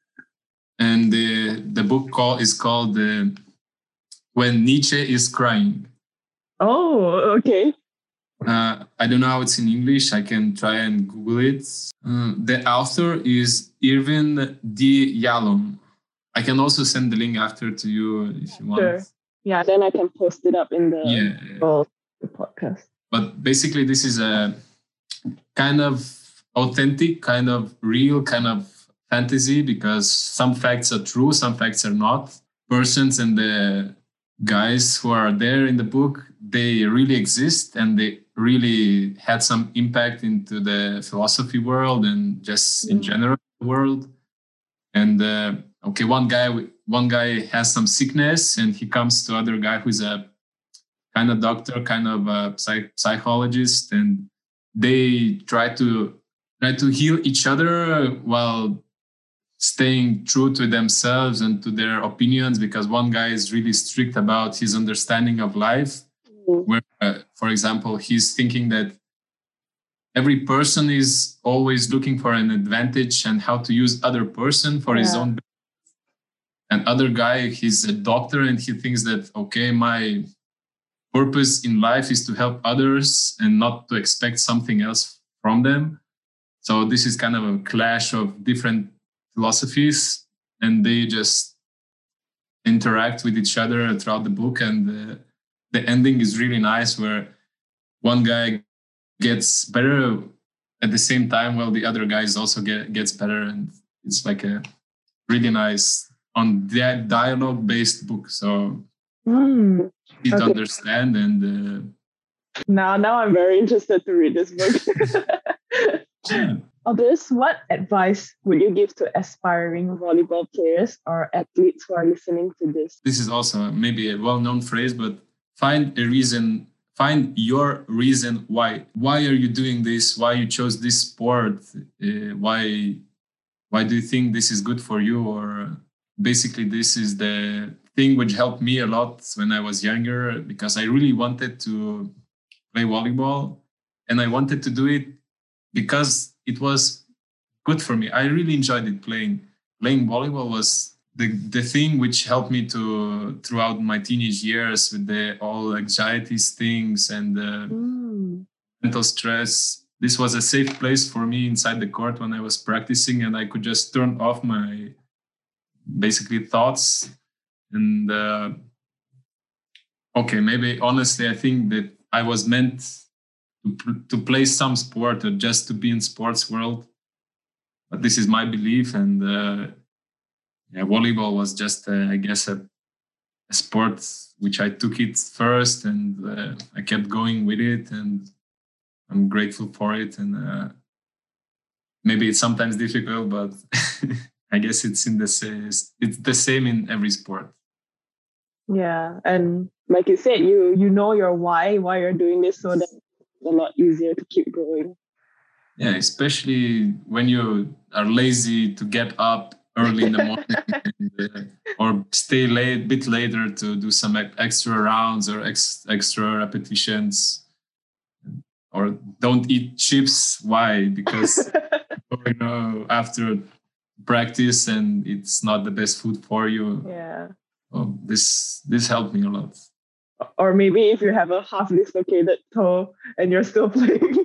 And the, the book call, is called uh, When Nietzsche is Crying. Oh, okay. Uh, I don't know how it's in English. I can try and Google it. Uh, the author is Irvin D. Yalom. I can also send the link after to you if you want. Sure. Yeah, then I can post it up in the, yeah. oh, the podcast. But basically, this is a kind of authentic, kind of real, kind of fantasy, because some facts are true, some facts are not. Persons and the guys who are there in the book, they really exist and they really had some impact into the philosophy world and just in general the world. And uh, okay, one guy one guy has some sickness and he comes to other guy who's a kind of doctor, kind of a psych- psychologist, and they try to try to heal each other while staying true to themselves and to their opinions, because one guy is really strict about his understanding of life, mm-hmm. where, uh, for example, he's thinking that every person is always looking for an advantage and how to use other person for yeah. his own benefit. And other guy, he's a doctor and he thinks that, okay, my purpose in life is to help others and not to expect something else from them. So this is kind of a clash of different philosophies, and they just interact with each other throughout the book. And the, the ending is really nice, where one guy gets better at the same time while the other guys also get gets better, and it's like a really nice on that dialogue based book. So mm, easy okay. to understand, and uh, now now I'm very interested to read this book. yeah. Others, what advice would you give to aspiring volleyball players or athletes who are listening to this? This is also maybe a well-known phrase, but find a reason, find your reason why. Why are you doing this? Why you chose this sport? Uh, why, why do you think this is good for you? Or basically, this is the thing which helped me a lot when I was younger, because I really wanted to play volleyball, and I wanted to do it because it was good for me. I really enjoyed it playing. Playing volleyball was the, the thing which helped me to throughout my teenage years with the all anxieties things and the mm. mental stress. This was a safe place for me inside the court when I was practicing, and I could just turn off my basically thoughts. And uh, okay, maybe honestly, I think that I was meant to, to play some sport or just to be in sports world. But this is my belief. And uh, yeah, volleyball was just, uh, I guess, a, a sport which I took it first, and uh, I kept going with it, and I'm grateful for it. And uh, maybe it's sometimes difficult, but I guess it's in the same, it's the same in every sport. Yeah. And like you said, you you know your why, why you're doing this, so that a lot easier to keep going. Yeah, especially when you are lazy to get up early in the morning and, uh, or stay late, bit later to do some extra rounds or ex, extra repetitions, or don't eat chips. Why? Because you know, after practice and it's not the best food for you. Yeah. Oh, this this helped me a lot. Or maybe if you have a half dislocated toe and you're still playing.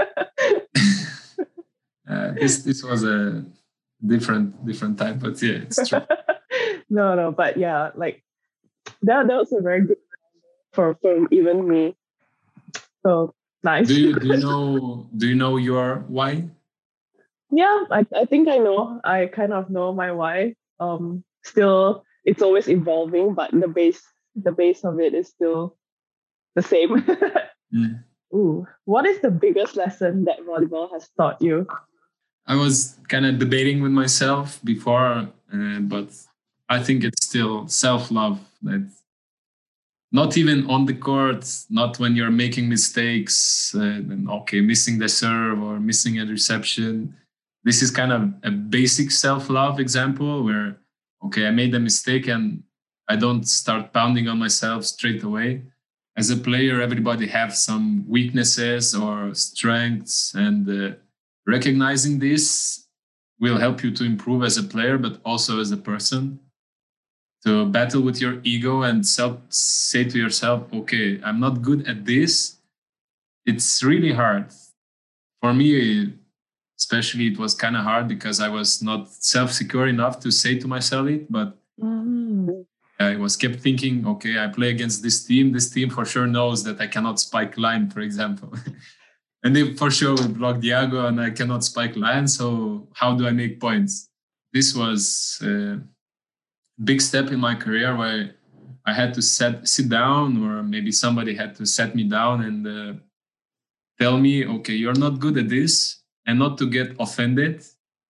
uh, this this was a different different type, but yeah, it's true. no, no, but yeah, like that that was a very good for for even me. So nice. Do you do you know do you know your why? Yeah, I I think I know. I kind of know my why. Um, still, it's always evolving, but the base. The base of it is still the same. mm. Ooh, what is the biggest lesson that volleyball has taught you? I was kind of debating with myself before, uh, but I think it's still self-love. That not even on the court, not when you're making mistakes, uh, and okay, missing the serve or missing a reception. This is kind of a basic self-love example where, okay, I made a mistake and I don't start pounding on myself straight away. As a player, everybody have some weaknesses or strengths, and uh, recognizing this will help you to improve as a player, but also as a person. To battle with your ego and self, say to yourself, okay, I'm not good at this. It's really hard. For me, especially, it was kind of hard because I was not self-secure enough to say to myself it, but mm. I was kept thinking, okay, I play against this team. This team for sure knows that I cannot spike line, for example. And they for sure will block Diago and I cannot spike line. So how do I make points? This was a big step in my career where I had to set, sit down, or maybe somebody had to set me down and uh, tell me, okay, you're not good at this, and not to get offended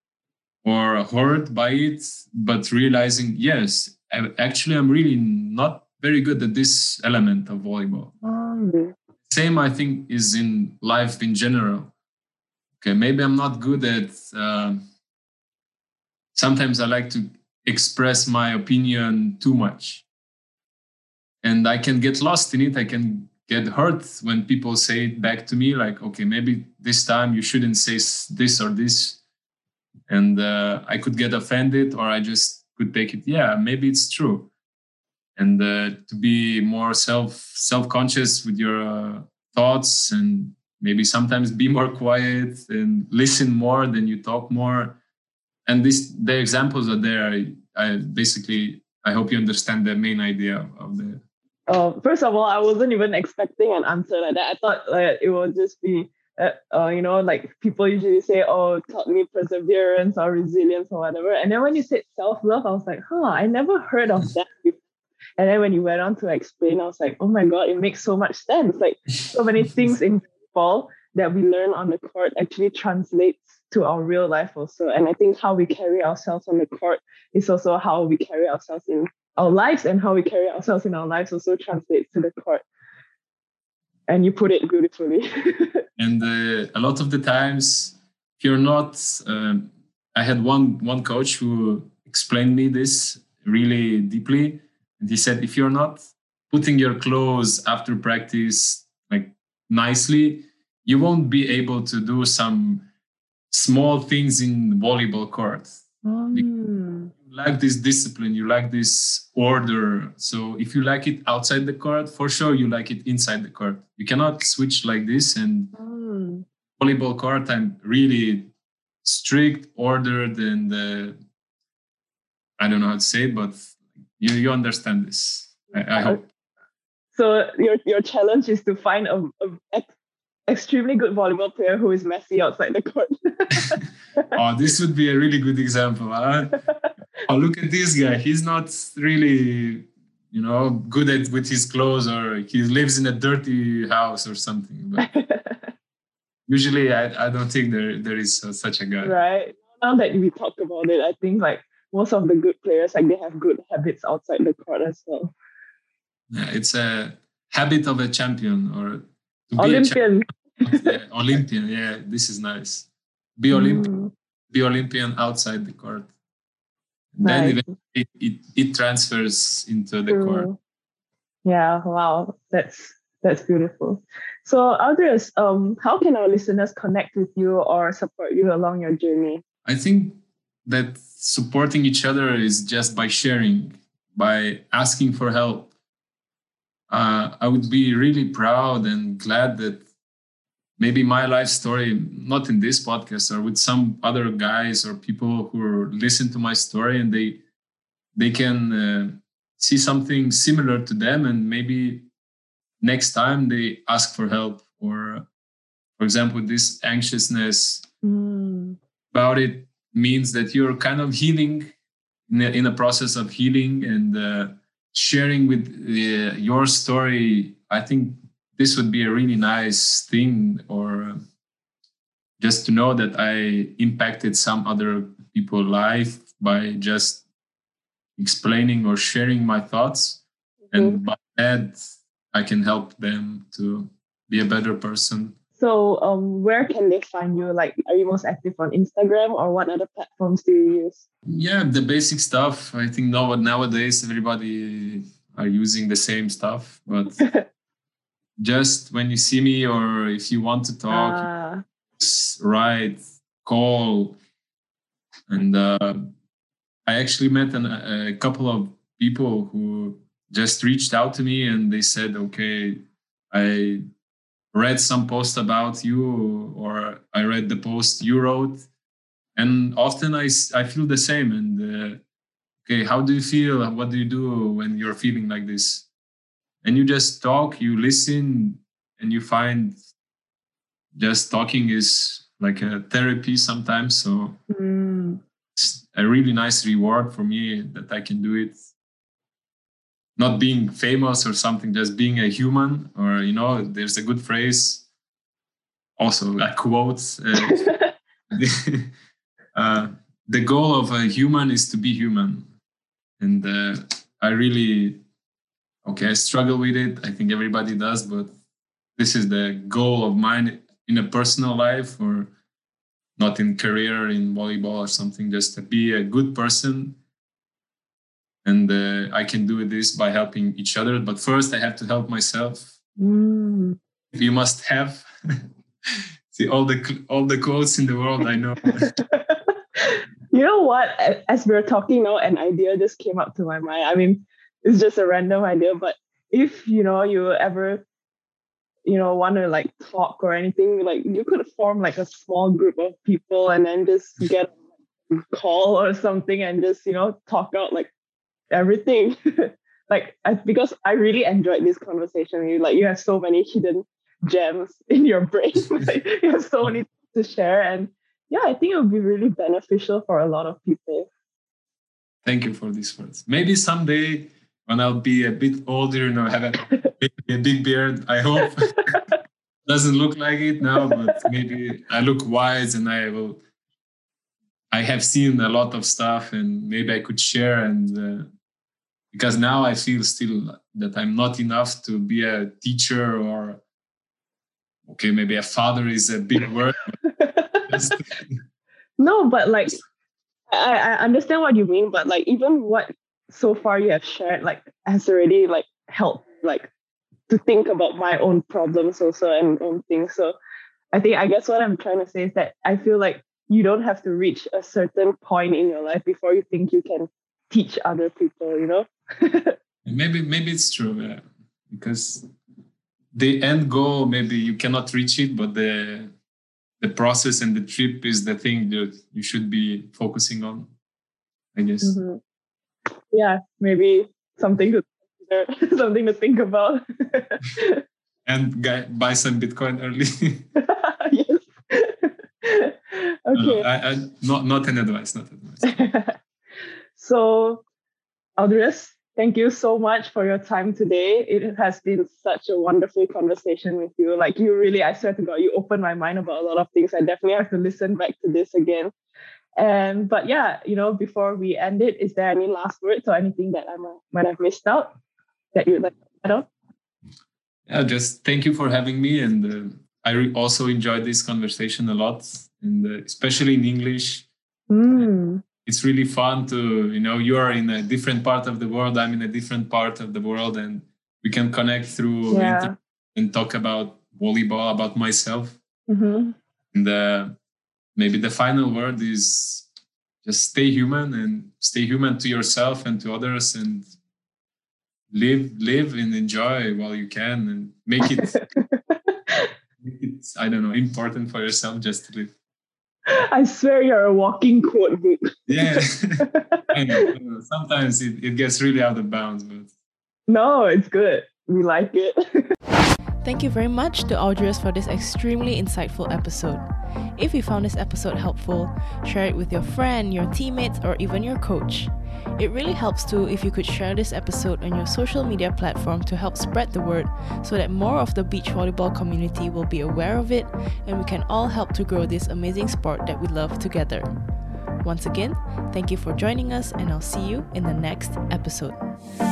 or hurt by it, but realizing, yes, actually, I'm really not very good at this element of volleyball. Mm. Same, I think, is in life in general. Okay, maybe I'm not good at uh, sometimes I like to express my opinion too much. And I can get lost in it. I can get hurt when people say it back to me, like, okay, maybe this time you shouldn't say this or this. And uh, I could get offended, or I just could take it, yeah, maybe it's true. And uh, to be more self, self-conscious with your uh, thoughts, and maybe sometimes be more quiet and listen more than you talk more. And this, the examples are there. I, I basically, I hope you understand the main idea of the... Uh, first of all, I wasn't even expecting an answer like that. I thought like it would just be, uh, uh, you know, like people usually say, oh, taught me perseverance or resilience or whatever. And then when you said self-love, I was like, huh, I never heard of that before. And then when you went on to explain, I was like, oh my God, it makes so much sense. Like so many things in football that we learn on the court actually translates to our real life also. And I think how we carry ourselves on the court is also how we carry ourselves in our lives, and how we carry ourselves in our lives also translates to the court. And you put it beautifully. And uh, a lot of the times, if you're not, um, I had one one coach who explained me this really deeply. And he said, if you're not putting your clothes after practice like nicely, you won't be able to do some small things in volleyball court. Mm. You lack this discipline, you lack this order. So if you like it outside the court, for sure you like it inside the court. You cannot switch like this. And Mm. volleyball court, I'm really strict, ordered, and uh, I don't know how to say it, but you you understand this. I, I hope. So your your challenge is to find a, a ex- extremely good volleyball player who is messy outside the court. Oh, this would be a really good example. Huh? Oh, look at this guy. He's not really, you know, good at with his clothes, or he lives in a dirty house or something. But usually, I, I don't think there there is uh, such a guy. Right. Now that we talk about it, I think like most of the good players, like they have good habits outside the court as well. Yeah, it's a habit of a champion, or to be Olympian. a champion. Yeah, Olympian. Yeah, this is nice. Be Olympian. Mm. Be Olympian outside the court. Nice. Then it, it it transfers into the True. court. Yeah. Wow. That's that's beautiful. So, Aldous, um, how can our listeners connect with you or support you along your journey? I think that supporting each other is just by sharing, by asking for help. Uh, I would be really proud and glad that maybe my life story, not in this podcast, or with some other guys or people who listen to my story, and they they can uh, see something similar to them, and maybe next time they ask for help, or for example, this anxiousness Mm. about it means that you're kind of healing, in a, in a process of healing, and uh, sharing with uh, your story. I think this would be a really nice thing, or just to know that I impacted some other people's life by just explaining or sharing my thoughts. Mm-hmm. And by that, I can help them to be a better person. So um, where can they find you? Like, are you most active on Instagram, or what other platforms do you use? Yeah, the basic stuff. I think now, nowadays everybody are using the same stuff. But just when you see me, or if you want to talk, uh. just write, call. And uh, I actually met an, a couple of people who just reached out to me, and they said, okay, I read some post about you, or I read the post you wrote. And often I, I feel the same. And uh, okay, how do you feel? What do you do when you're feeling like this? And you just talk, you listen, and you find just talking is like a therapy sometimes. So mm. It's a really nice reward for me that I can do it. Not being famous or something, just being a human. Or, you know, there's a good phrase, also a quote. Uh, the, uh, the goal of a human is to be human. And uh, I really, okay, I struggle with it. I think everybody does, but this is the goal of mine in a personal life, or not in career in volleyball or something, just to be a good person. And uh, I can do this by helping each other. But first I have to help myself. Mm. You must have. See, all the all the quotes in the world, I know. You know what? As we we're talking now, an idea just came up to my mind. I mean, it's just a random idea, but if, you know, you ever, you know, want to like talk or anything, like you could form like a small group of people and then just get a call or something and just, you know, talk out like everything. Like, I, because I really enjoyed this conversation. You like, you have so many hidden gems in your brain. Like, you have so many to share. And yeah, I think it would be really beneficial for a lot of people. Thank you for these words. Maybe someday when I'll be a bit older, you know, have a, a big beard, I hope. Doesn't look like it now, but maybe I look wise and I will. I have seen a lot of stuff and maybe I could share. And uh, because now I feel still that I'm not enough to be a teacher or, okay, maybe a father is a big word. No, but like, I, I understand what you mean, but like even what so far you have shared like has already like helped like to think about my own problems also and own things. So I think I guess what I'm trying to say is that I feel like you don't have to reach a certain point in your life before you think you can teach other people, you know? maybe maybe it's true, yeah. Because the end goal, maybe you cannot reach it, but the the process and the trip is the thing that you should be focusing on, I guess. Mm-hmm. Yeah, maybe something to consider, something to think about. And buy some Bitcoin early. Yes. Okay. No, I, I, not not an advice, not advice. So, Aldris, thank you so much for your time today. It has been such a wonderful conversation with you. Like you really, I swear to God, you opened my mind about a lot of things. I definitely have to listen back to this again. And but yeah, you know, before we end it, is there any last words or anything that I might have missed out that you'd like to add on? Yeah, just thank you for having me, and uh, I re- also enjoyed this conversation a lot, and uh, especially in English. Mm. It's really fun to, you know, you are in a different part of the world, I'm in a different part of the world, and we can connect through Yeah. internet and talk about volleyball, about myself. Mm-hmm. And uh, maybe the final word is just stay human and stay human to yourself and to others, and live, live and enjoy while you can, and make it, make it, I don't know, important for yourself just to live. I swear you're a walking quote book. Yeah. I know, I know. Sometimes it, it gets really out of bounds, but no, it's good. We like it. Thank you very much to Aldris for this extremely insightful episode. If you found this episode helpful, share it with your friend, your teammates, or even your coach. It really helps too if you could share this episode on your social media platform to help spread the word so that more of the beach volleyball community will be aware of it and we can all help to grow this amazing sport that we love together. Once again, thank you for joining us and I'll see you in the next episode.